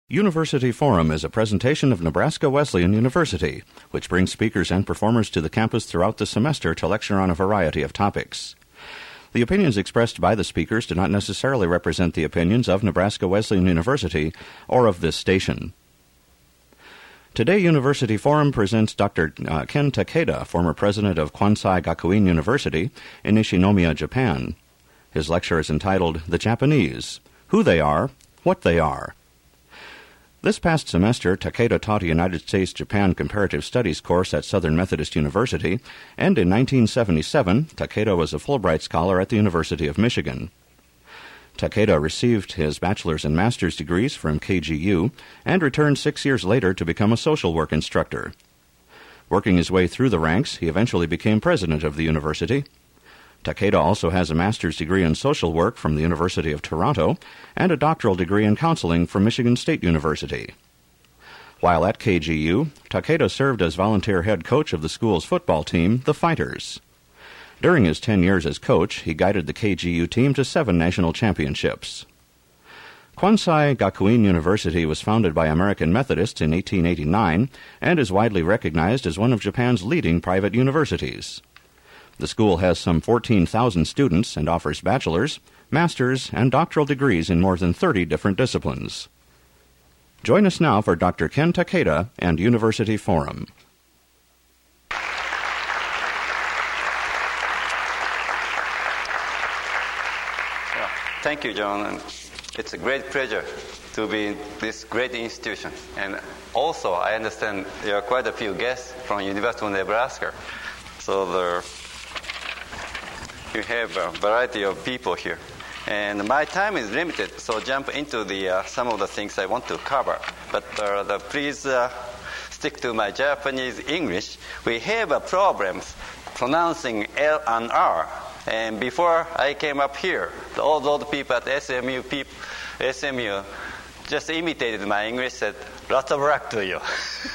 University Forum is a presentation of Nebraska Wesleyan University, which brings speakers and performers to the campus throughout the semester to lecture on a variety of topics. The opinions expressed by the speakers do not necessarily represent the opinions of Nebraska Wesleyan University or of this station. Today, University Forum presents Dr. Ken Takeda, former president of Kwansei Gakuin University in Nishinomiya, Japan. His lecture is entitled The Japanese, Who They Are, What They Are. This past semester, Takeda taught a United States-Japan Comparative Studies course at Southern Methodist University, and in 1977, Takeda was a Fulbright Scholar at the University of Michigan. Takeda received his bachelor's and master's degrees from KGU and returned 6 years later to become a social work instructor. Working his way through the ranks, he eventually became president of the university. Takeda also has a master's degree in social work from the University of Toronto and a doctoral degree in counseling from Michigan State University. While at KGU, Takeda served as volunteer head coach of the school's football team, the Fighters. During his 10 years as coach, he guided the KGU team to 7 national championships. Kwansei Gakuin University was founded by American Methodists in 1889 and is widely recognized as one of Japan's leading private universities. The school has some 14,000 students and offers bachelor's, master's, and doctoral degrees in more than 30 different disciplines. Join us now for Dr. Ken Takeda and University Forum. Thank you, John. It's a great pleasure to be in this great institution. And also, I understand there are quite a few guests from University of Nebraska. So you have a variety of people here. And my time is limited, so jump into some of the things I want to cover. But please stick to my Japanese English. We have a problem pronouncing L and R. And before I came up here, all those people at SMU just imitated my English, said, lots of luck to you.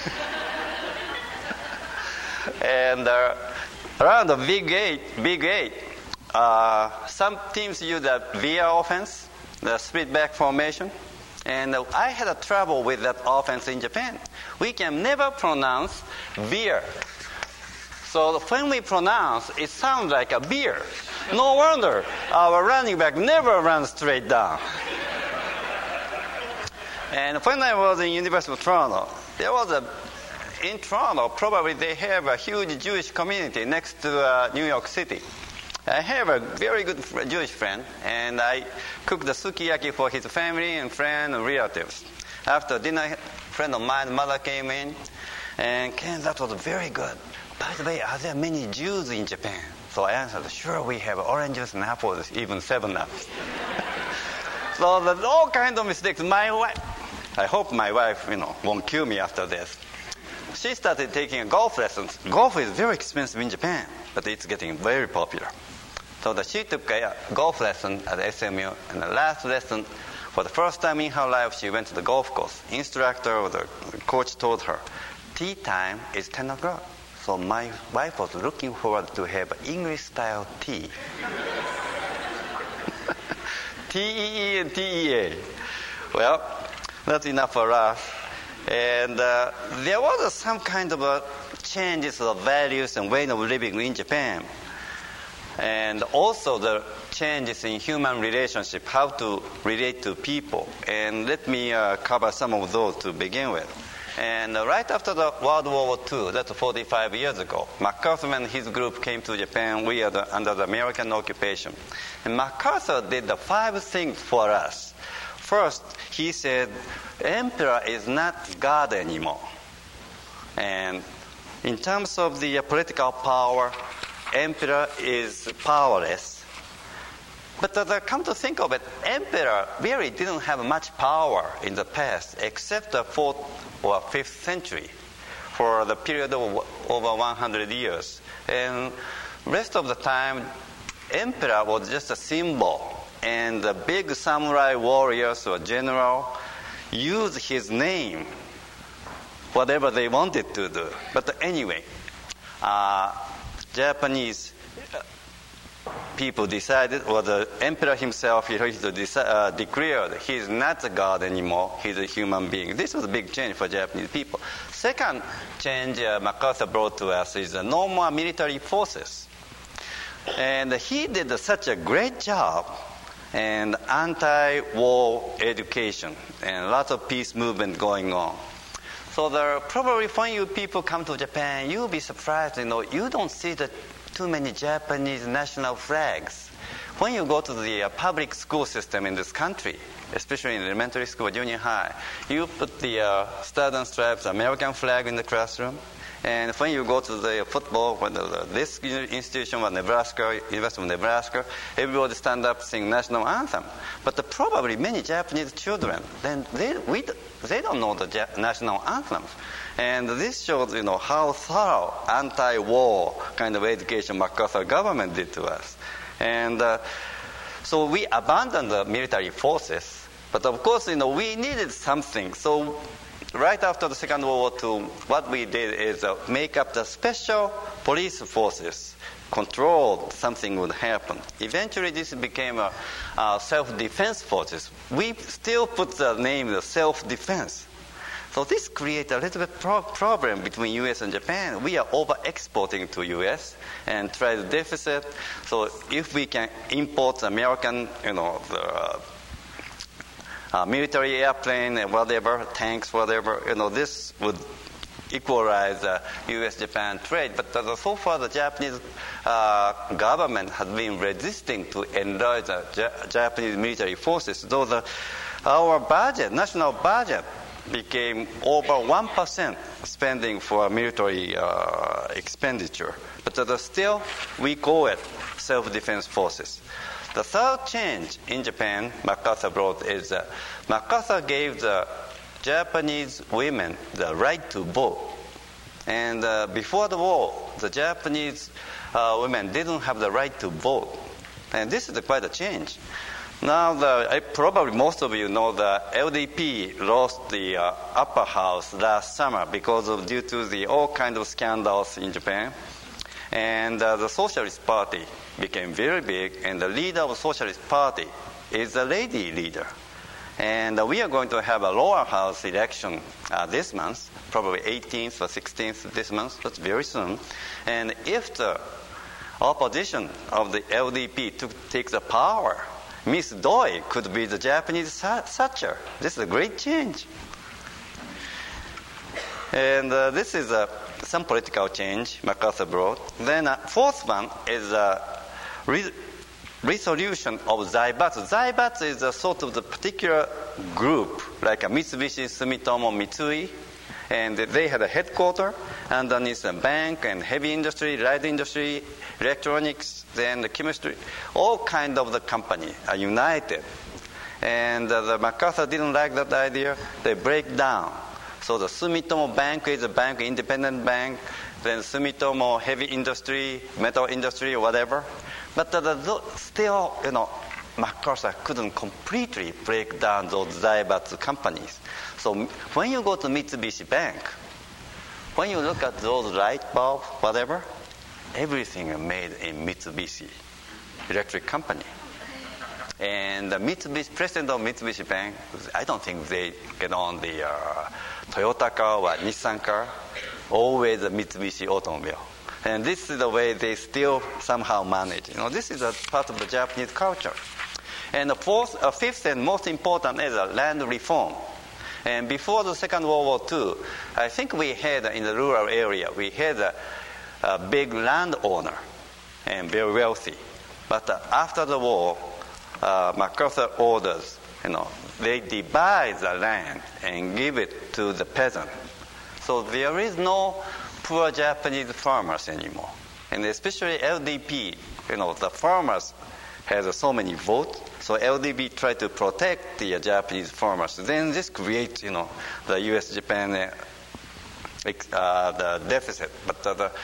And around the Big Eight, some teams use the veer offense, the split back formation, and I had a trouble with that offense in Japan. We can never pronounce veer. So when we pronounce, it sounds like a beer. No wonder our running back never runs straight down. And when I was in University of Toronto, in Toronto, probably they have a huge Jewish community next to New York City. I have a very good Jewish friend, and I cooked the sukiyaki for his family and friends and relatives. After dinner, a friend of mine, mother came in, and Ken, that was very good. By the way, are there many Jews in Japan? So I answered, sure, we have oranges and apples, even 7-Up. So there's all kinds of mistakes. My wife, I hope my wife, won't kill me after this. She started taking golf lessons. Golf is very expensive in Japan, but it's getting very popular. So she took a golf lesson at SMU, and the last lesson, for the first time in her life, she went to the golf course. Instructor or the coach told her, tea time is 10 o'clock. So my wife was looking forward to have English-style tea. T-E-E and T-E-A. Well, that's enough for us. And there was some kind of changes of values and way of living in Japan. And also the changes in human relationship, how to relate to people. And let me cover some of those to begin with. And right after the World War II, that's 45 years ago, MacArthur and his group came to Japan. We are under the American occupation. And MacArthur did the 5 things for us. First, he said, emperor is not God anymore. And in terms of the political power, emperor is powerless. But come to think of it, emperor really didn't have much power in the past, except the 4th or 5th century, for the period of over 100 years. And rest of the time, emperor was just a symbol. And the big samurai warriors or general used his name, whatever they wanted to do. But anyway, Japanese people decided, or the emperor himself, declared he's not a god anymore, he's a human being. This was a big change for Japanese people. Second change MacArthur brought to us is no more military forces. And he did such a great job and anti-war education and lots of peace movement going on. So probably when you people come to Japan, you'll be surprised, you don't see too many Japanese national flags. When you go to the public school system in this country, especially in elementary school, junior high, you put the Stars and Stripes American flag in the classroom. And when you go to the football, when this institution was Nebraska, University of Nebraska, everybody stand up sing national anthem. But probably many Japanese children, then they don't know the national anthem. And this shows, how thorough anti-war kind of education MacArthur government did to us. And so we abandoned the military forces. But of course, we needed something. So right after the Second World War II, what we did is make up the special police forces, controlled something would happen. Eventually, this became a self-defense forces. We still put the name self-defense. So this creates a little bit problem between U.S. and Japan. We are over-exporting to U.S. and trade deficit. So if we can import American, military airplane and whatever, tanks, whatever, this would equalize U.S.-Japan trade. But so far, the Japanese government has been resisting to enlarge the Japanese military forces. So our budget, national budget, became over 1% spending for military expenditure. But still, we call it self-defense forces. The third change in Japan MacArthur brought is MacArthur gave the Japanese women the right to vote. And before the war, the Japanese women didn't have the right to vote. And this is quite a change. Now, probably most of you know the LDP lost the upper house last summer due to all kinds of scandals in Japan. And the Socialist Party became very big, and the leader of the Socialist Party is a lady leader. And we are going to have a lower house election this month, probably 18th or 16th this month. That's very soon. And if the opposition of the LDP takes the power, Miss Doi could be the Japanese Thatcher. This is a great change. And this is some political change MacArthur brought. Then fourth one is resolution of Zaibatsu. Zaibatsu is a sort of the particular group, like a Mitsubishi, Sumitomo, Mitsui, and they had a headquarters underneath a bank and heavy industry, light industry, electronics, then the chemistry, all kind of the company are united. And the MacArthur didn't like that idea. They break down. So the Sumitomo Bank is a bank, independent bank. Then Sumitomo heavy industry, metal industry, or whatever. But still, MacArthur couldn't completely break down those Zaibatsu companies. So when you go to Mitsubishi Bank, when you look at those light bulbs, whatever, everything is made in Mitsubishi Electric Company. And the president of Mitsubishi Bank, I don't think they get on the Toyota car or Nissan car, always a Mitsubishi automobile. And this is the way they still somehow manage. This is a part of the Japanese culture. And the fifth and most important is land reform. And before the Second World War II, I think we had in the rural area, we had a big landowner and very wealthy. But after the war, MacArthur orders, they divide the land and give it to the peasant. So there is no poor Japanese farmers anymore. And especially LDP, the farmers has so many votes. So LDP tried to protect the Japanese farmers. Then this creates, the U.S.-Japan the deficit. But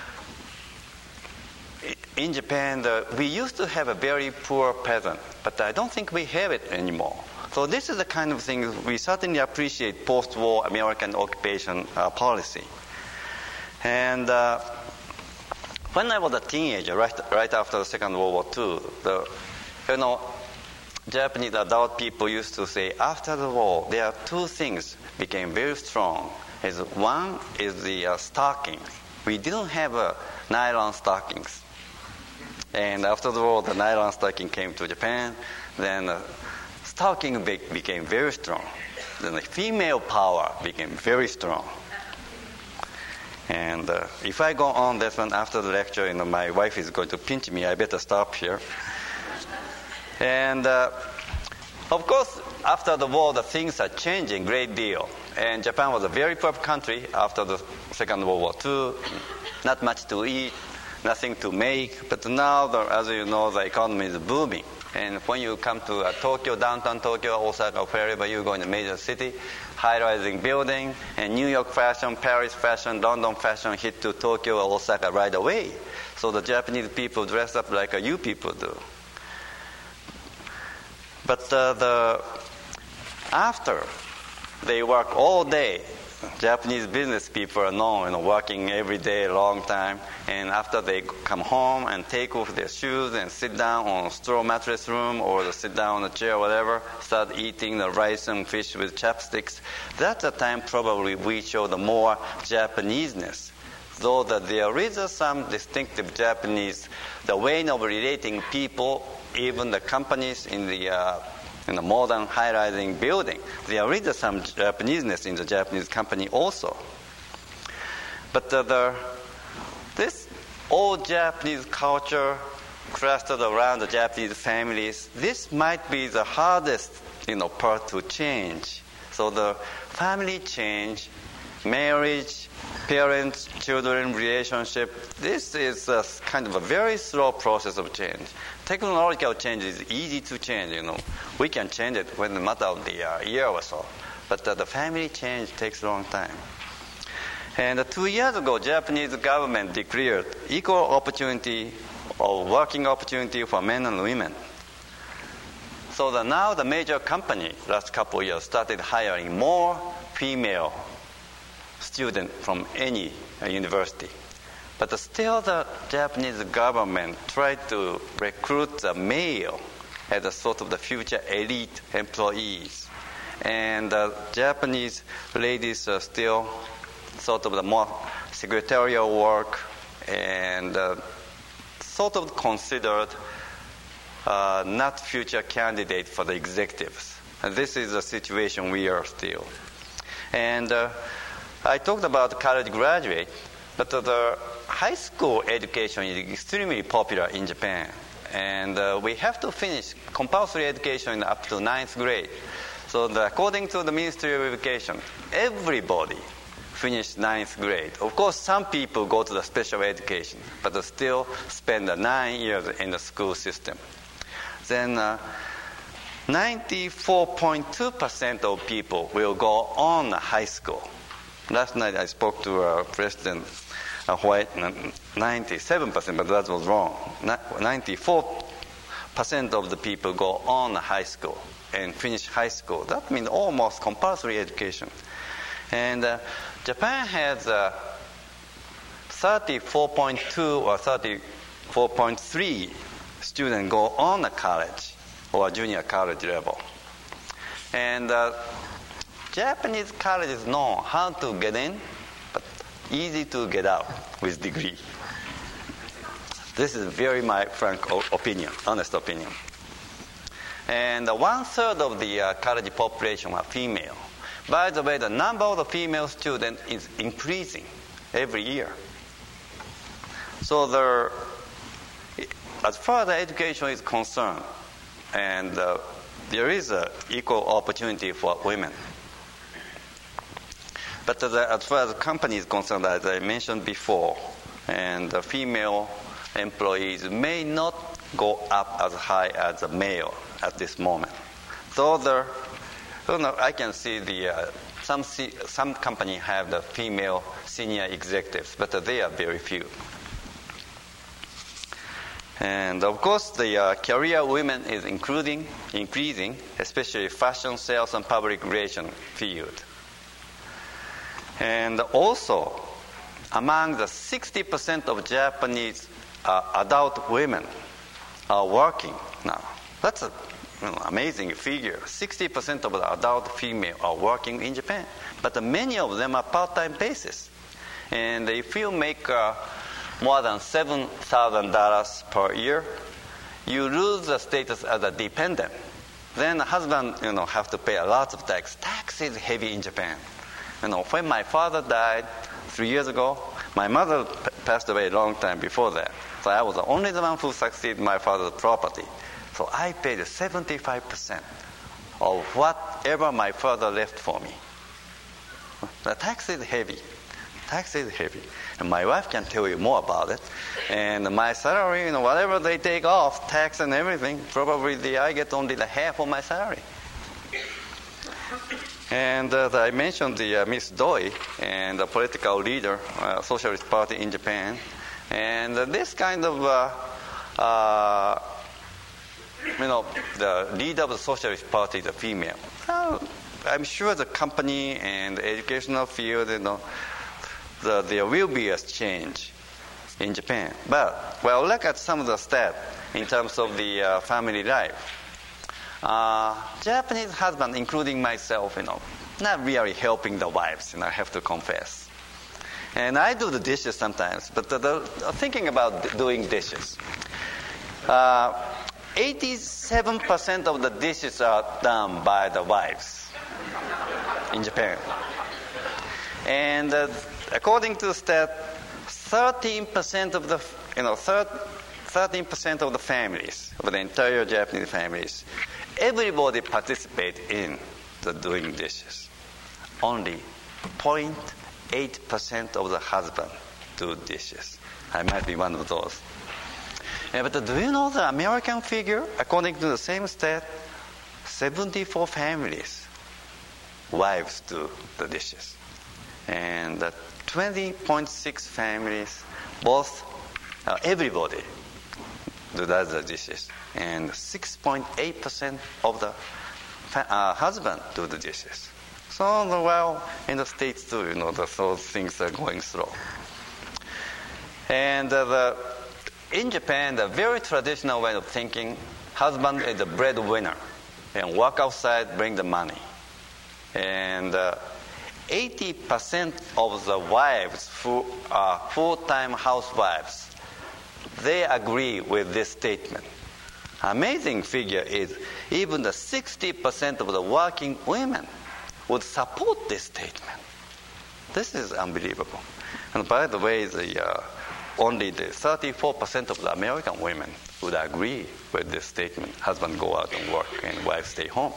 in Japan, we used to have a very poor peasant, but I don't think we have it anymore. So this is the kind of thing we certainly appreciate post-war American occupation policy. And when I was a teenager, right after the Second World War II, Japanese adult people used to say, after the war, there are two things became very strong. One is the stockings. We didn't have nylon stockings. And after the war, the nylon stocking came to Japan. Then stocking became very strong. Then the female power became very strong. And if I go on this one after the lecture, my wife is going to pinch me. I better stop here. And of course, after the war, the things are changing a great deal. And Japan was a very poor country after the Second World War II. Not much to eat, nothing to make. But now, as you know, the economy is booming. And when you come to Tokyo, downtown Tokyo, Osaka, wherever you go in a major city, high-rising building, and New York fashion, Paris fashion, London fashion hit to Tokyo or Osaka right away. So the Japanese people dress up like you people do. But after they work all day, Japanese business people are known, working every day a long time. And after they come home and take off their shoes and sit down on a straw mattress room or sit down on a chair or whatever, start eating the rice and fish with chopsticks, that's the time probably we show the more Japaneseness. Though that there is some distinctive Japanese, the way of relating people, even the companies in the modern high-rising building. There is some Japaneseness in the Japanese company also. But this old Japanese culture clustered around the Japanese families, this might be the hardest part to change. So the family change, marriage, parents, children, relationship, this is kind of a very slow process of change. Technological change is easy to change, We can change it within a matter of the year or so. But the family change takes a long time. And 2 years ago, Japanese government declared equal opportunity or working opportunity for men and women. So now the major company, last couple of years, started hiring more female students from any university. But still the Japanese government tried to recruit the male as a sort of the future elite employees. And Japanese ladies are still sort of the more secretarial work and sort of considered not future candidate for the executives. And this is the situation we are still. And I talked about college graduate, but the high school education is extremely popular in Japan. And we have to finish compulsory education up to 9th grade. So according to the Ministry of Education, everybody finished 9th grade. Of course, some people go to the special education, but they still spend 9 years in the school system. Then 94.2% of people will go on high school. Last night I spoke to President White, 97%, but that was wrong. 94% of the people go on high school and finish high school. That means almost compulsory education. And Japan has 34.2 or 34.3 students go on a college or junior college level. And Japanese college is known how to get in, but easy to get out with degree. This is very my frank opinion, honest opinion. And 1/3 of the college population are female. By the way, the number of the female students is increasing every year. So as far as education is concerned, and there is equal opportunity for women. But as far as the company is concerned, as I mentioned before, and the female employees may not go up as high as the male at this moment. So I can see some company have the female senior executives, but they are very few. And of course, the career women is increasing, especially fashion, sales, and public relations field. And also, among the 60% of Japanese adult women are working now. That's an amazing figure. 60% of the adult female are working in Japan. But many of them are part-time basis. And if you make more than $7,000 per year, you lose the status as a dependent. Then the husband, have to pay a lot of tax. Tax is heavy in Japan. When my father died 3 years ago, my mother passed away a long time before that. So I was the only one who succeeded my father's property. So I paid 75% of whatever my father left for me. The tax is heavy. Tax is heavy. And my wife can tell you more about it. And my salary, whatever they take off, tax and everything, probably I get only the half of my salary. And I mentioned the Miss Doi, and the political leader, Socialist Party in Japan. And this kind of, the leader of the Socialist Party is a female. I'm sure the company and the educational field, there will be a change in Japan. But, look at some of the stats in terms of the family life. Japanese husband, including myself, not really helping the wives, I have to confess. And I do the dishes sometimes, but thinking about doing dishes. 87% of the dishes are done by the wives in Japan. And according to the stat, 13% of the 13% of the families, of the entire Japanese families, everybody participate in the doing dishes. Only 0.8% of the husband do dishes. I might be one of those. But do you know the American figure? According to the same stat, 74 families, wives do the dishes. And 20.6 families, everybody does the dishes. And 6.8% of the husband do the dishes. So, in the States too, those things are going slow. And in Japan, the very traditional way of thinking, husband is the breadwinner and work outside, bring the money. And 80% of the wives who are full-time housewives, they agree with this statement. Amazing figure is even the 60% of the working women would support this statement. This is unbelievable. And by the way, only the 34% of the American women would agree with this statement. Husband go out and work and wife stay home.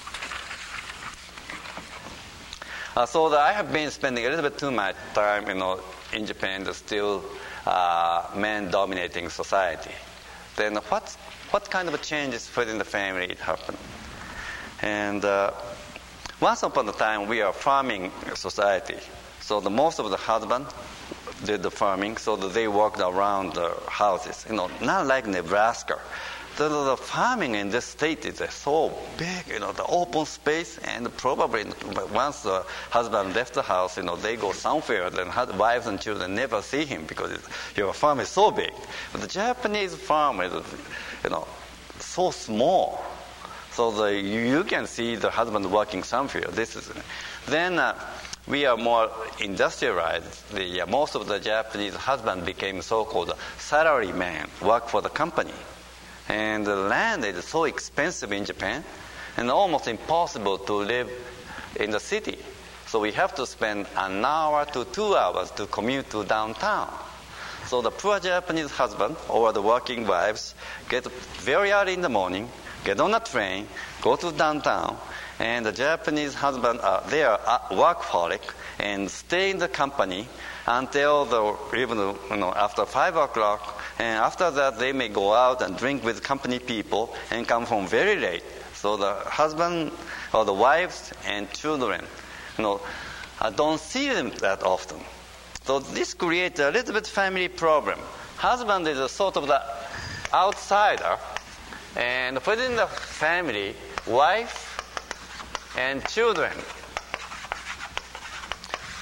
So I have been spending a little bit too much time, in Japan, the still man-dominating society. Then what kind of changes within the family happened? And once upon a time, we are farming society. So most of the husband did the farming, so that they worked around the houses. Not like Nebraska. The farming in this state is so big, the open space, and probably once the husband left the house, they go somewhere, then wives and children never see him because your farm is so big. But the Japanese farm is, so small. So you can see the husband working somewhere. Then we are more industrialized. Most of the Japanese husband became so-called salary man, work for the company. And the land is so expensive in Japan and almost impossible to live in the city. So we have to spend an hour to 2 hours to commute to downtown. So the poor Japanese husband or the working wives get very early in the morning, get on a train, go to downtown, and the Japanese husband they are workaholic and stay in the company until after 5 o'clock. And after that, they may go out and drink with company people and come home very late. So the husband or the wives and children, don't see them that often. So this creates a little bit family problem. Husband is a sort of the outsider, and within the family, wife and children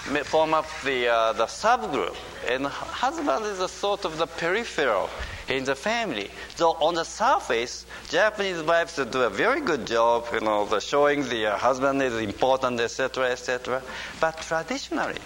form up the subgroup, and husband is a sort of the peripheral in the family. So on the surface, Japanese wives do a very good job, the showing the husband is important, etc., etc. But traditionally,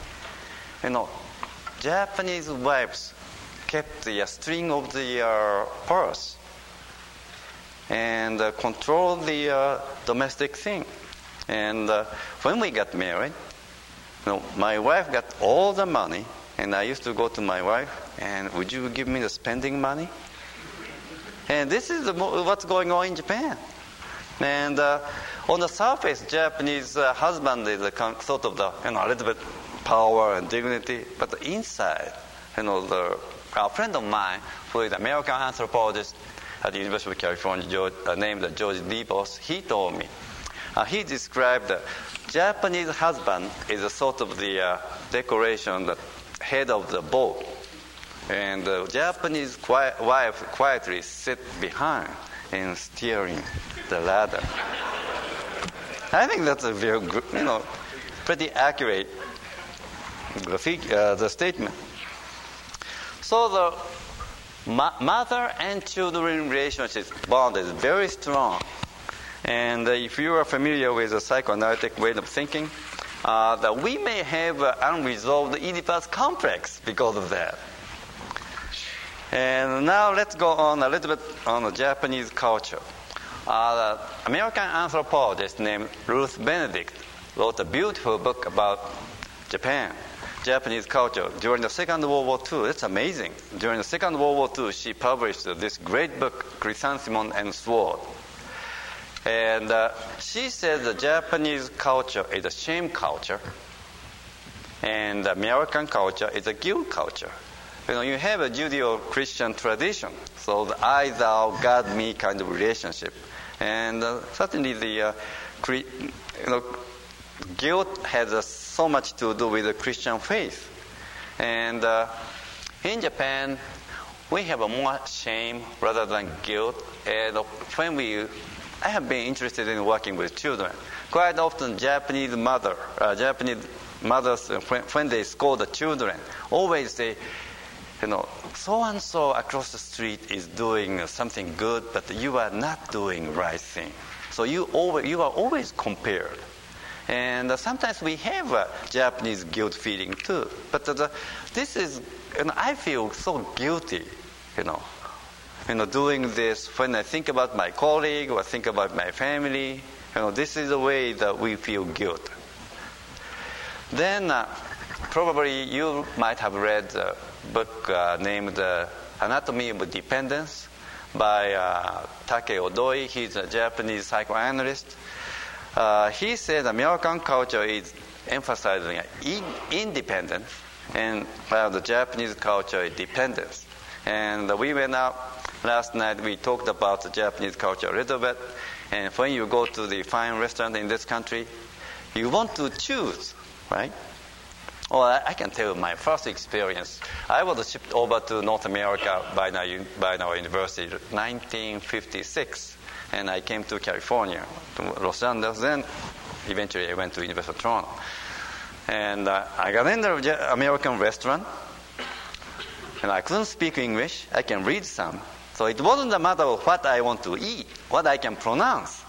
Japanese wives kept the string of the purse and controlled the domestic thing. And when we got married, my wife got all the money, and I used to go to my wife, and would you give me the spending money? And this is what's going on in Japan. And on the surface, Japanese husband is sort of the, a little bit power and dignity, but the inside, a friend of mine who is an American anthropologist at the University of California, named George Debos, he told me, he described the Japanese husband is a sort of the decoration, the head of the boat. And the Japanese wife quietly sit behind and steering the ladder. I think that's a very good, pretty accurate the statement. So the mother and children relationship bond is very strong. And if you are familiar with the psychoanalytic way of thinking, that we may have unresolved Oedipus complex because of that. And now let's go on a little bit on the Japanese culture. The American anthropologist named Ruth Benedict wrote a beautiful book about Japan, Japanese culture, during the Second World War II. It's amazing. During the Second World War II, she published this great book, Chrysanthemum and Sword. And she said the Japanese culture is a shame culture, and the American culture is a guilt culture. You have a Judeo-Christian tradition, so the I, thou, God, me kind of relationship. And certainly the guilt has so much to do with the Christian faith. And in Japan, we have a more shame rather than guilt. And when I have been interested in working with children. Quite often, Japanese mothers, when they scold the children, always say, so and so across the street is doing something good, but you are not doing right thing. So you are always compared. And sometimes we have a Japanese guilt feeling too. But this is, I feel so guilty, doing this when I think about my colleague or think about my family. This is the way that we feel guilt. Then probably you might have read a book named Anatomy of Dependence by Takeo Doi. He's a Japanese psychoanalyst. He said American culture is emphasizing independence, and while the Japanese culture is dependence. And we went out last night, we talked about the Japanese culture a little bit. And when you go to the fine restaurant in this country, you want to choose, right? Well, I can tell you my first experience. I was shipped over to North America by our university in 1956. And I came to California, to Los Angeles. Then eventually I went to University of Toronto. And I got in the American restaurant. And I couldn't speak English. I can read some. So it wasn't a matter of what I want to eat, what I can pronounce.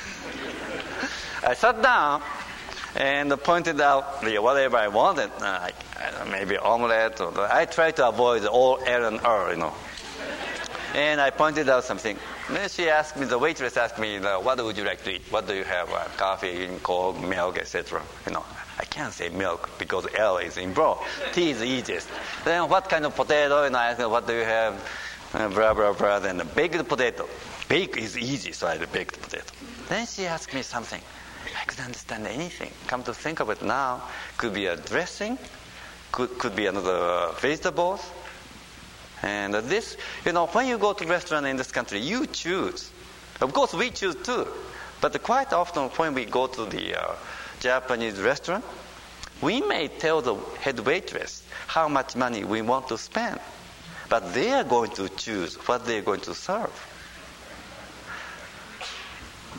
I sat down and pointed out whatever I wanted, maybe omelette. I tried to avoid all L and R, And I pointed out something. Then the waitress asked me, what would you like to eat? What do you have? Coffee, Coke, milk, etc. I can't say milk because L is involved. T is the easiest. Then what kind of potato? And I asked her, what do you have? Blah, blah, blah. Then baked potato. Bake is easy, so I had a baked potato. Then she asked me something. I couldn't understand anything. Come to think of it now, could be a dressing, could be another vegetables. And this, when you go to a restaurant in this country, you choose. Of course, we choose too. But quite often when we go to the Japanese restaurant, we may tell the head waitress how much money we want to spend. But they are going to choose what they're going to serve.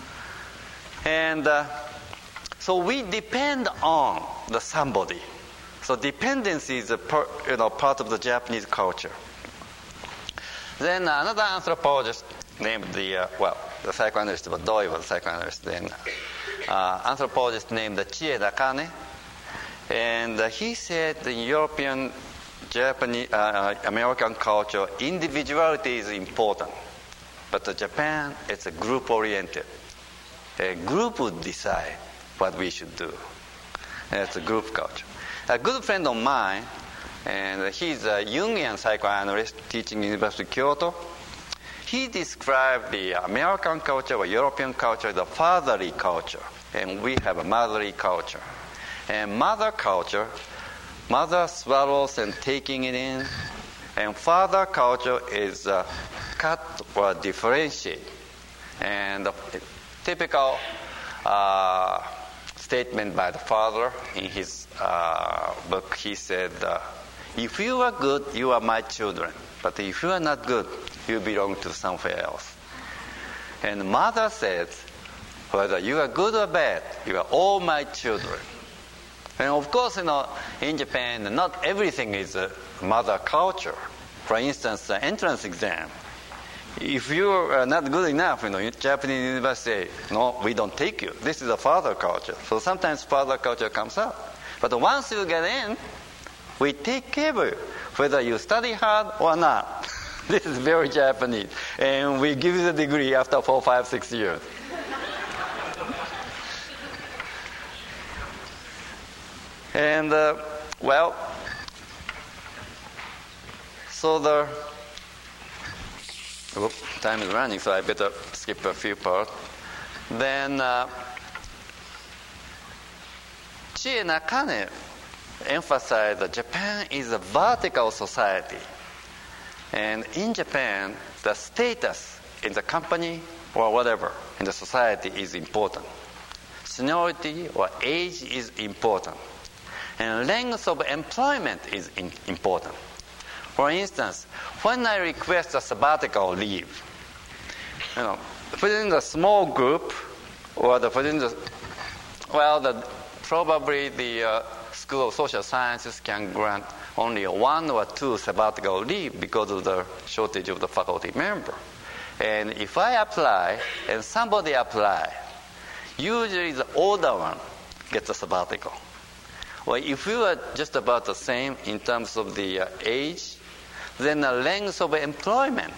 And so we depend on the somebody. So dependency is part of the Japanese culture. Then another anthropologist named the psychoanalyst, but Doi was a psychoanalyst then, anthropologist named Chie Nakane, and he said in European, Japanese, American culture, individuality is important, but Japan, it's a group-oriented. A group would decide what we should do. And it's a group culture. A good friend of mine, and he's a Jungian psychoanalyst teaching University of Kyoto. He described the American culture or European culture as a fatherly culture, and we have a motherly culture. And mother culture, mother swallows and taking it in, and father culture is cut or differentiate. And the typical statement by the father in his book, he said, if you are good, you are my children. But if you are not good, you belong to somewhere else. And mother says, whether you are good or bad, you are all my children. And of course, in Japan, not everything is mother culture. For instance, the entrance exam. If you are not good enough, Japanese university, no, we don't take you. This is a father culture. So sometimes father culture comes out. But once you get in, we take care of you, whether you study hard or not. This is very Japanese. And we give you the degree after 4, 5, 6 years. And, so time is running, so I better skip a few parts. Then, Chie Nakane emphasized that Japan is a vertical society. And in Japan, the status in the company or whatever in the society is important. Seniority or age is important. And length of employment is important. For instance, when I request a sabbatical leave, within the small group or probably the School of Social Sciences can grant only 1 or 2 sabbatical leave because of the shortage of the faculty member. And if I apply and somebody apply, usually the older one gets a sabbatical. Well, if you are just about the same in terms of the age, then the length of employment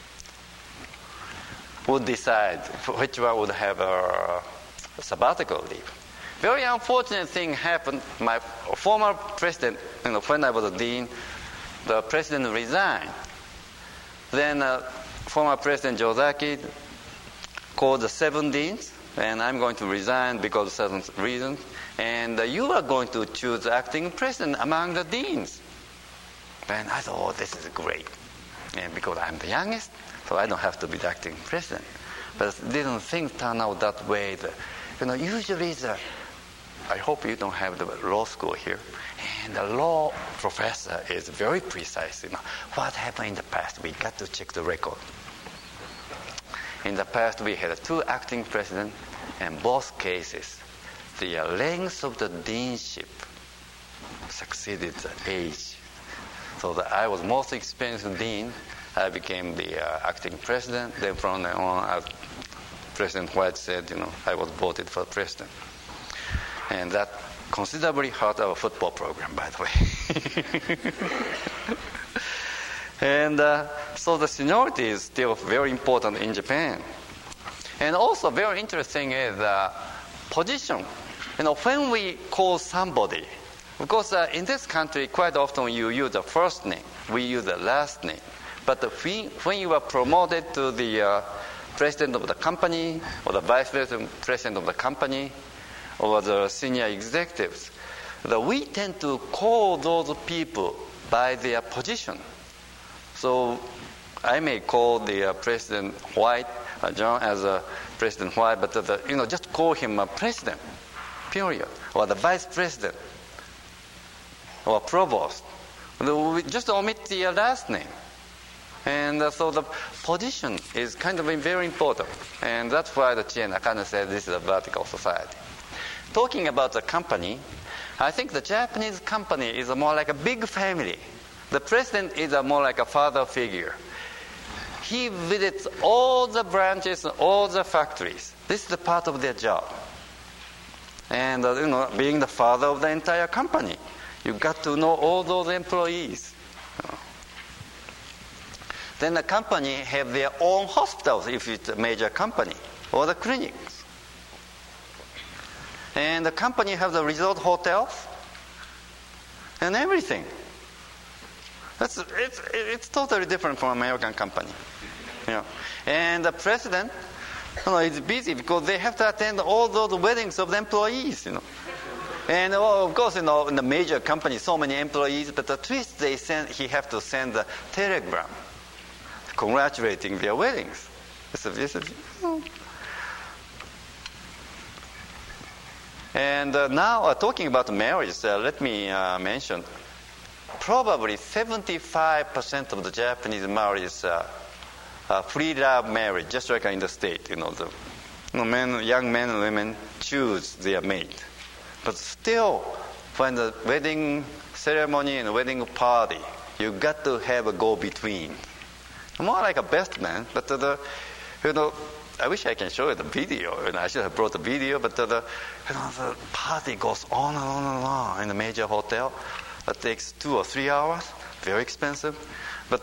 would decide which one would have a sabbatical leave. Very unfortunate thing happened. My former president, when I was a dean, the president resigned. Then former President Josaki called the 7 deans, and I'm going to resign because of certain reasons. And you are going to choose the acting president among the deans. And I thought, this is great. And because I'm the youngest, so I don't have to be the acting president. But didn't things turn out that way? Usually I hope you don't have the law school here. And the law professor is very precise. What happened in the past? We got to check the record. In the past, we had 2 acting presidents, and both cases, the length of the deanship succeeded the age. So that I was most experienced dean. I became the acting president. Then from then on, as President White said, I was voted for president. And that considerably hurt our football program, by the way. And so the seniority is still very important in Japan. And also very interesting is position. When we call somebody, of course, in this country, quite often you use the first name. We use the last name. But when you are promoted to the president of the company or the vice president of the company or the senior executives, we tend to call those people by their position. So I may call the President White, John as a President White, but just call him a president, period, or the vice president, or provost. We just omit the last name. And so the position is kind of very important. And that's why the Chie Nakane said this is a vertical society. Talking about the company, I think the Japanese company is more like a big family. The president is more like a father figure. He visits all the branches, all the factories. This is the part of their job. And being the father of the entire company, you got to know all those employees. Then the company have their own hospitals if it's a major company, or the clinics. And the company have the resort hotels and everything. It's totally different from American company. And the president is busy because they have to attend all those weddings of the employees. And of course, in the major company, so many employees, but at least he have to send a telegram congratulating their weddings. And now, talking about marriage, let me mention, probably 75% of the Japanese marriages are free love marriage, just like in the States. Young men and women choose their mate. But still, when the wedding ceremony and wedding party, you got to have a go-between. More like a best man, but I wish I can show you the video. I should have brought the video, but the party goes on and on and on in a major hotel. It takes 2 or 3 hours, very expensive. But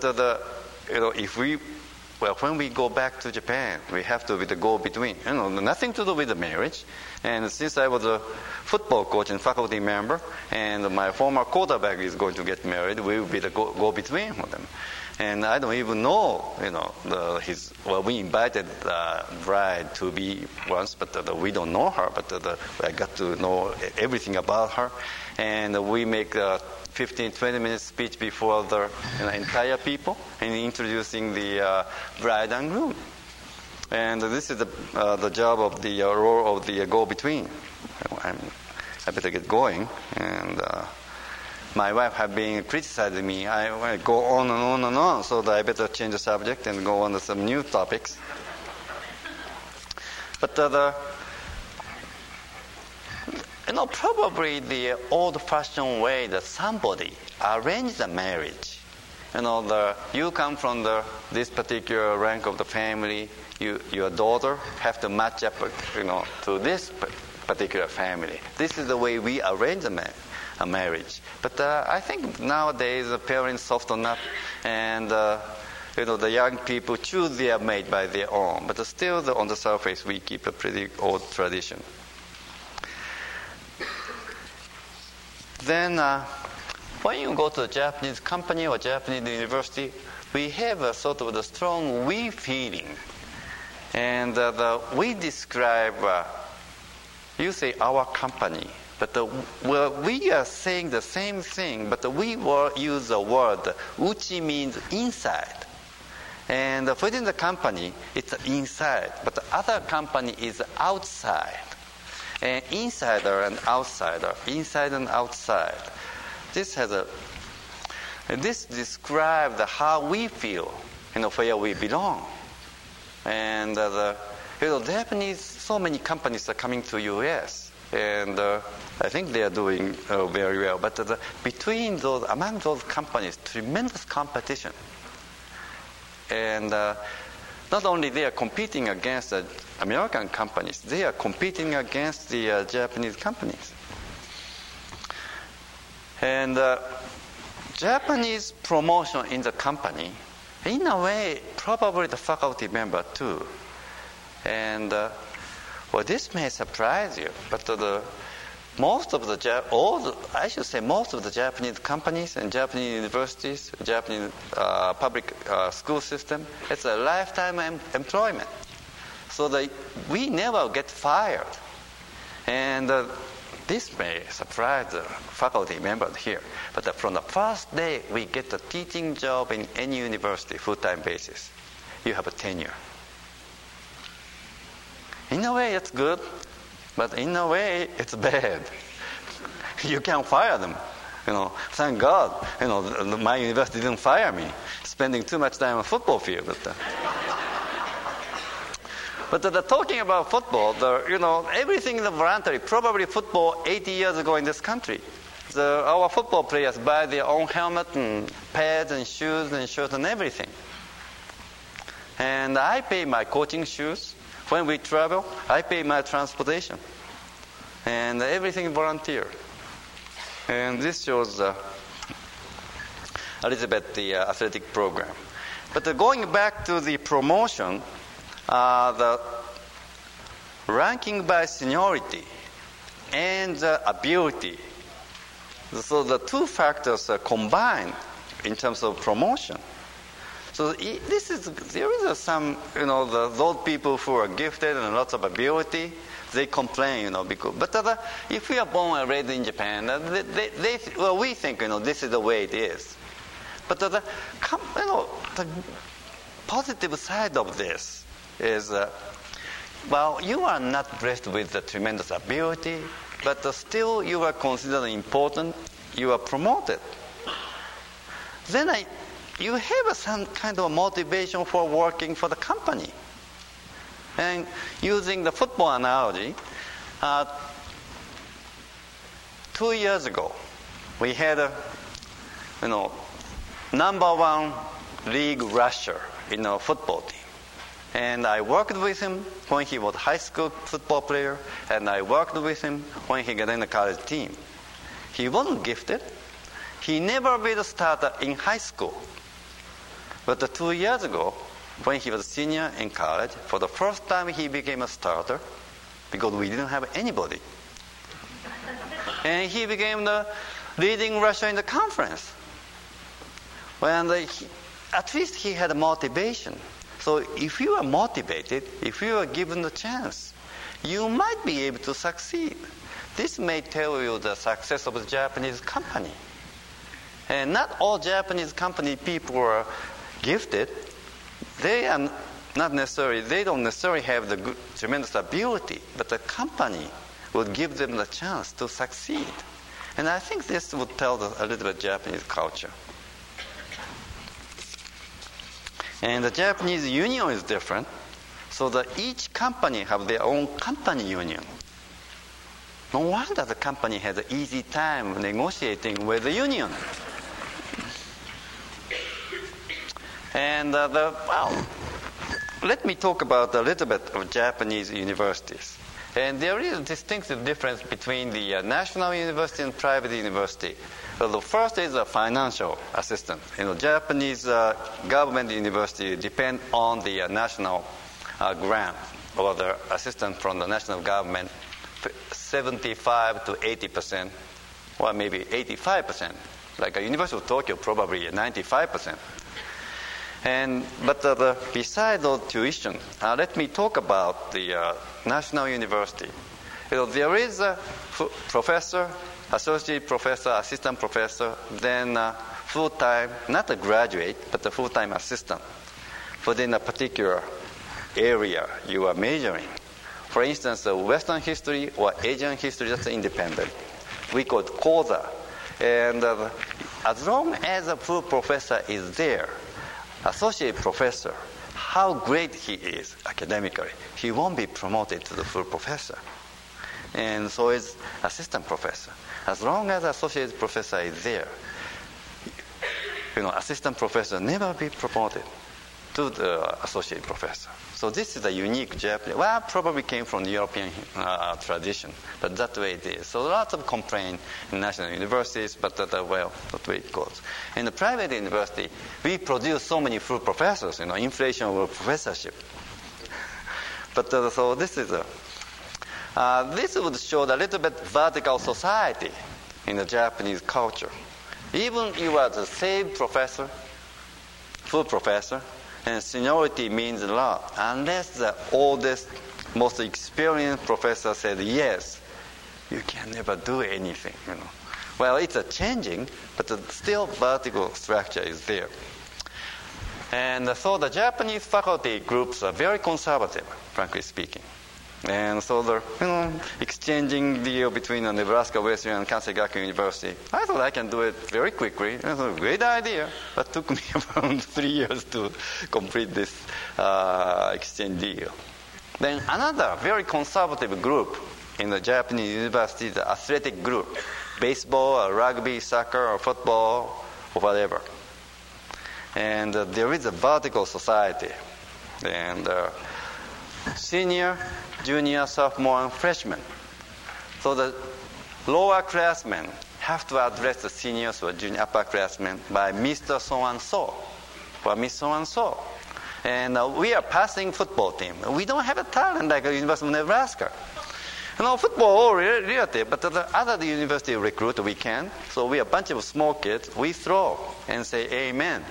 when we go back to Japan, we have to be the go-between. Nothing to do with the marriage. And since I was a football coach and faculty member, and my former quarterback is going to get married, we will be the go-between for them. And I don't even know, we invited the bride to be once, but we don't know her, but I got to know everything about her. And we make a 15-20 minute speech before the entire people and introducing the bride and groom. And this is the job of the role of the go-between. I better get going. And my wife has been criticizing me. I go on and on and on, so that I better change the subject and go on to some new topics. But probably the old-fashioned way that somebody arranged the marriage. You come from this particular rank of the family. Your daughter have to match up, to this particular family. This is the way we arrange a marriage. But I think nowadays the parents soften up, and the young people choose their mate by their own. But still, on the surface, we keep a pretty old tradition. Then, when you go to a Japanese company or Japanese university, we have a sort of the strong we feeling. And we describe, you say our company, but we are saying the same thing, but we will use the word uchi means inside. And within the company, it's inside, but the other company is outside. And insider and outsider, inside and outside. This describes how we feel, where we belong. And Japanese, so many companies are coming to U.S. and I think they are doing very well. But among those companies, tremendous competition. And not only they are competing against the American companies, they are competing against the Japanese companies. And Japanese promotion in the company, in a way, probably the faculty member too. And this may surprise you, but most of the Japanese companies and Japanese universities, Japanese public school system, it's a lifetime employment. So we never get fired. And this may surprise the faculty members here, but from the first day we get a teaching job in any university, full-time basis, you have a tenure. In a way it's good, but in a way it's bad. You can't fire them. Thank God, my university didn't fire me, spending too much time on football field. But talking about football, everything is voluntary. Probably football 80 years ago in this country, our football players buy their own helmet and pads and shoes and shirts and everything. And I pay my coaching shoes. When we travel, I pay my transportation. And everything volunteer. And this shows a little bit the athletic program. But going back to the promotion, the ranking by seniority and ability. So the two factors are combined in terms of promotion. So there is some, those people who are gifted and lots of ability, they complain, because. But if we are born and raised in Japan, we think, this is the way it is. But the positive side of this is, you are not blessed with the tremendous ability, but still you are considered important. You are promoted. Then you have some kind of motivation for working for the company. And using the football analogy, 2 years ago, we had a, number one league rusher in our football team. And I worked with him when he was a high school football player, and I worked with him when he got in the college team. He wasn't gifted. He never been a starter in high school. But 2 years ago, when he was a senior in college, for the first time he became a starter because we didn't have anybody. And he became the leading rusher in the conference. At least he had a motivation. So if you are motivated, if you are given the chance, you might be able to succeed. This may tell you the success of a Japanese company. And not all Japanese company people are gifted. They don't necessarily have the tremendous ability, but the company would give them the chance to succeed. And I think this would tell a little bit Japanese culture. And the Japanese union is different, so that each company have their own company union. No wonder the company has an easy time negotiating with the union. And let me talk about a little bit of Japanese universities. And there is a distinctive difference between the national university and private university. So the first is a financial assistance. Japanese government university depend on the national grant or the assistance from the national government, 75 to 80%, or maybe 85%. Like a University of Tokyo, probably 95%. But besides the tuition, let me talk about the national university. There is a professor, associate professor, assistant professor, then full-time, not a graduate, but a full-time assistant within a particular area you are majoring. For instance, Western history or Asian history, that's independent. We call it Koza. And as long as a full professor is there, associate professor, how great he is academically, he won't be promoted to the full professor. And so is assistant professor. As long as associate professor is there, assistant professor never be promoted to the associate professor. So this is a unique Japanese, probably came from the European tradition, but that's the way it is. So lots of complaint in national universities, but that's the way it goes. In the private university, we produce so many full professors, inflation of professorship. But so this is this would show a little bit vertical society in the Japanese culture. Even you are the same professor, full professor, and seniority means a lot. Unless the oldest, most experienced professor said yes, you can never do anything. Well, it's changing, but still vertical structure is there. And so the Japanese faculty groups are very conservative, frankly speaking. And so they're exchanging deal between Nebraska Wesleyan and Kansai Gakuin University. I thought I can do it very quickly. It was a great idea, but it took me around 3 years to complete this exchange deal. Then another very conservative group in the Japanese university, the athletic group, baseball or rugby, soccer or football or whatever. And there is a vertical society. And senior, junior, sophomore, and freshman. So the lower classmen have to address the seniors or junior upperclassmen by Mr. So-and-so or Miss So-and-so. And we are passing football team. We don't have a talent like the University of Nebraska. Football all relative, but the other university recruit we can. So we are a bunch of small kids. We throw and say amen.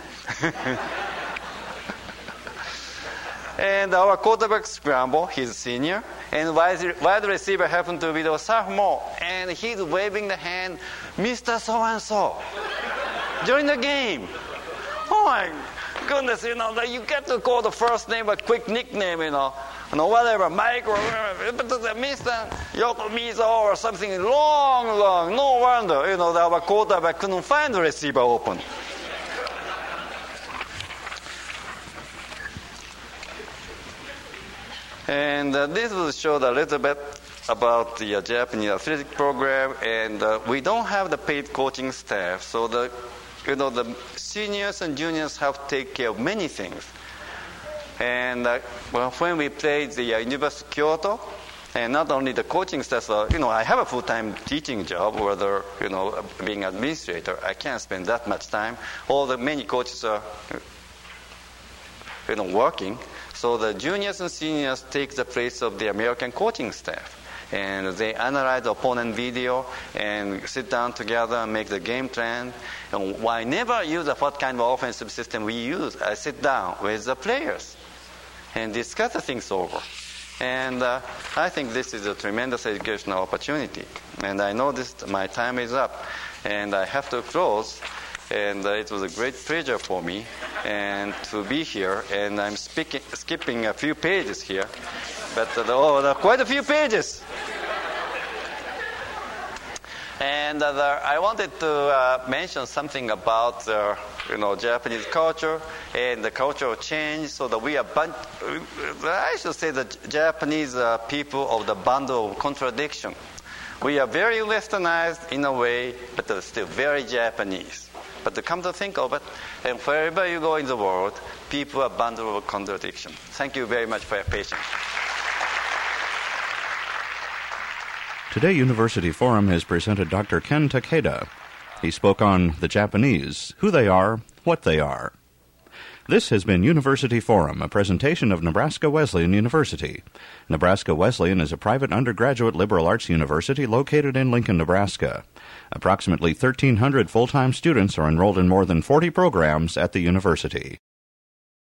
And our quarterback scramble, he's senior, and wide receiver happened to be the sophomore, and he's waving the hand, Mr. So-and-so, during the game. Oh my goodness, you get to call the first name a quick nickname, whatever, Mike or Mr. Yokomizo or something long. No wonder, our quarterback couldn't find the receiver open. And this will show a little bit about the Japanese athletic program, and we don't have the paid coaching staff, so the seniors and juniors have to take care of many things. And when we played the University of Kyoto, and not only the coaching staff, I have a full-time teaching job, whether being administrator, I can't spend that much time. Many coaches are working. So the juniors and seniors take the place of the American coaching staff. And they analyze the opponent video and sit down together and make the game plan. And I never use what kind of offensive system we use. I sit down with the players and discuss the things over. And I think this is a tremendous educational opportunity. And I know my time is up, and I have to close. And it was a great pleasure for me and to be here. And I'm skipping a few pages here, but quite a few pages. And I wanted to mention something about Japanese culture and the cultural change. So that we are I should say the Japanese people of the bundle of contradiction. We are very westernized in a way, but still very Japanese. But to come to think of it, and wherever you go in the world, people are a bundle of contradiction. Thank you very much for your patience. Today, University Forum has presented Dr. Ken Takeda. He spoke on the Japanese, who they are, what they are. This has been University Forum, a presentation of Nebraska Wesleyan University. Nebraska Wesleyan is a private undergraduate liberal arts university located in Lincoln, Nebraska. Approximately 1,300 full-time students are enrolled in more than 40 programs at the university.